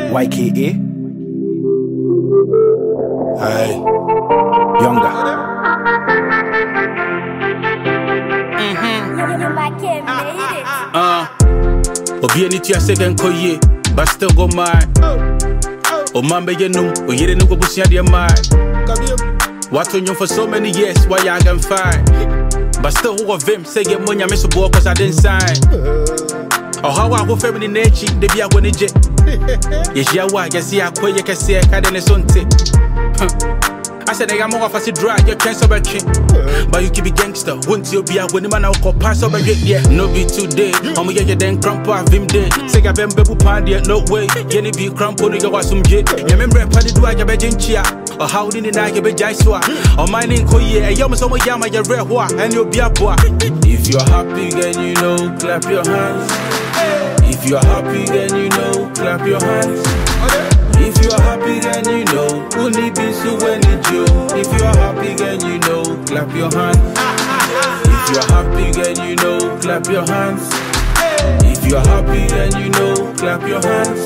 YKA. Hey. Younger. Obi any to your second koye, but still go mine. O mambe yenum, o yere no go busia de mine. What on you for so many years, why I can find. But still who of them say get money, I miss a boy cause I didn't sign. Or how I go family nature, they be a winning jet. Yes, ya why, you see, I quay, you can see a cat in a son tick. I said, I'm more of a drag, you can't stop a king. But you keep it gangster, won't you be a winning man? I'll call pass over it, yeah. No be today, I'm gonna get then crumple of him day. Say, I've been baby pandy, no way. Yenny be crumple, you got some jet. You remember, Paddy do I get a jinchia? Or how did I get a jaiswa? Or mine in Koye, a yum, some yama, your rare wa, and you'll be a boy. If you're happy, then you know, clap your hands. If you're happy, then you know, clap your hands. If you're happy, then you know, only be so when it's you. If you're happy, then you know, clap your hands. If you're happy, then you know, clap your hands. If you're happy, then you know, clap your hands.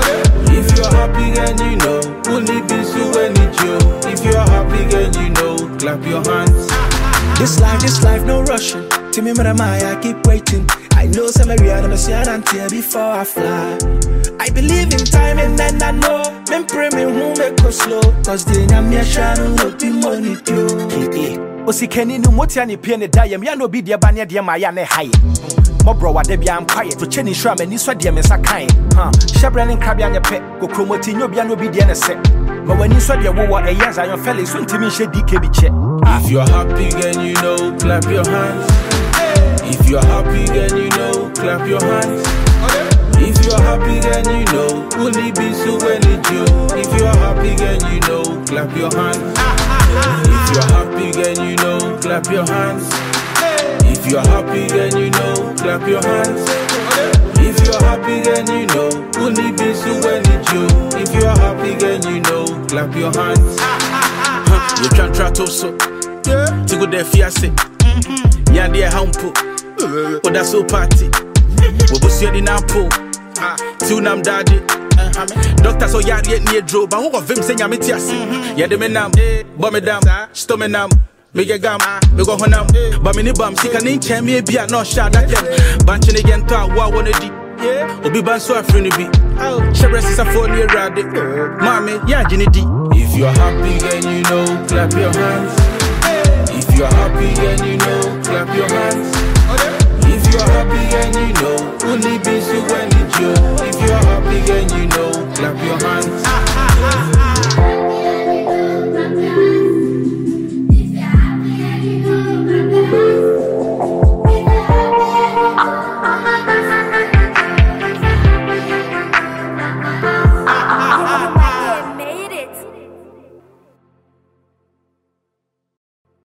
If you're happy, then you know, only be so when it's you. If you're happy, then you know, clap your hands. This life, no rushing. To me, I keep waiting. I know some area I'm until before I fly. I believe in time and then I know. Men pray me who make go slow. Cause they na me shine no be money too. Osi Kenny no motiani piene die. Me no be dia banya dia maya ne high. Mo bro wa de bia am quiet. To cheni shra me ni so dia me sakan. Shebrand and crabby on your pet. Go chromoti no bia no be dia ne set. But when you saw your war a years I your fellas soon to me she DKB check. If you're happy then you know, clap your hands. If you're happy then you know, clap your hands. If you're happy then you know, only be so when it's you. If you're happy then you know, clap your hands. If you're happy then you know, clap your hands. If you're happy then you know, clap your hands. If you're happy then you know, only be so when it's you. If you're happy then you know, clap your hands. You can't try to so to go there fiancé. Yeah, dear humpo. Oh, that's so party. We will see the napo. Two nam daddy. Doctor so yard yet near Joe, but who of them say I'm itias? Yeah, the menam, bomedam, stomenam, megagam, we go honam, but many bum, she can name me be a no shot that yet. Bunching again to a war one of the Obi ban so a friend be. Shebres is a 4-year radi. Mommy, yeah, Jenny D. If you're happy, then you know, clap your hands. If you're happy, then you know, clap your hands. If you're happy, then you know, only be so when it's you. If you're happy, then you know, clap your hands.